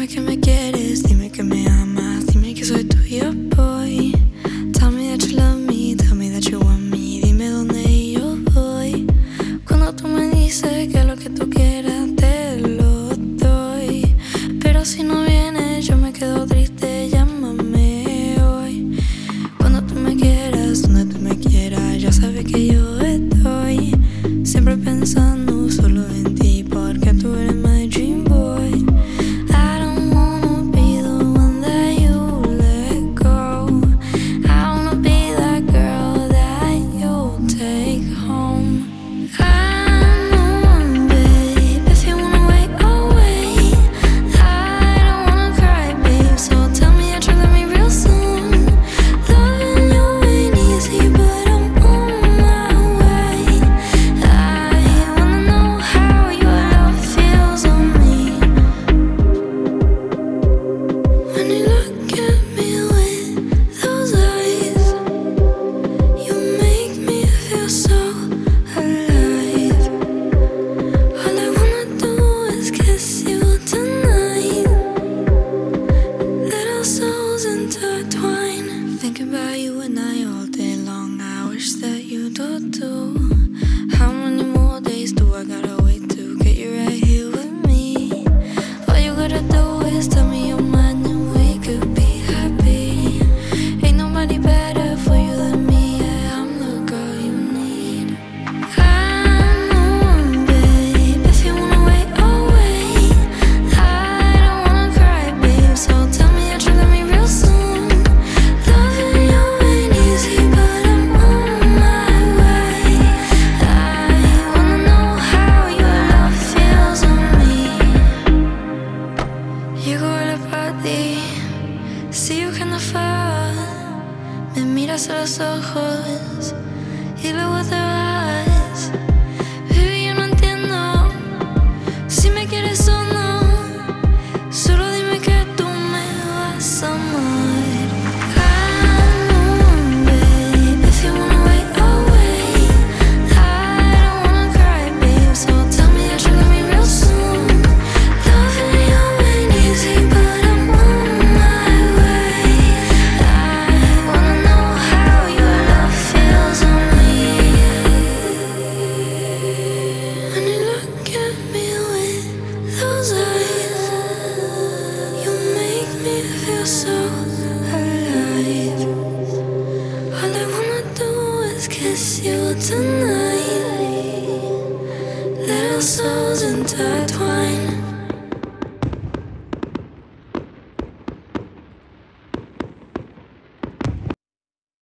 que me quieres, dime que me amas, dime que soy tuyo, boy. Tell me that you love me, tell me that you want me, dime dónde yo voy. Cuando tú me dices que lo que tú quieras te lo doy, pero si no vienes yo me quedo triste, llámame hoy. Cuando tú me quieras, donde tú me quieras, ya sabes que yo estoy siempre pensando solo en ti, porque tú eres my dream boy. I don't wanna be the one that you let go. I wanna be that girl that you take home. I know, babe, if you wanna wait, I'll wait. I don't wanna cry, babe, so tell me that you love me real soon. Loving you ain't easy, but I'm on my way. I wanna know how your love feels on me. When you look at me with those eyes, you make me feel so alive. All I wanna do is kiss you tonight. Little souls intertwine. Thinking about you and I all day long. I wish that you do too. How many more days do I gotta wait to get you right here with me? All you gotta do is tell me you're mine and we could be happy. Ain't nobody better for you than me. Yeah, I'm the girl you need. I know, babe, if you wanna wait, I'll wait. I don't wanna cry, babe, so tell me that you love me real soon. Loving you ain't easy, but I'm on my way. I wanna know how your love feels on me. Llego a la party, see you kind of far. Me miras a los ojos y luego te vas. Baby, yo no entiendo si me quieres o no. Solo dime que tú me vas a amar. I know, babe, if you wanna wait, I'll wait. I don't wanna cry, babe, so tell me that you love me real soon. Loving you ain't easy, but I'm on my way. I wanna know how your love feels on me. When you look at me with those eyes, you make me feel so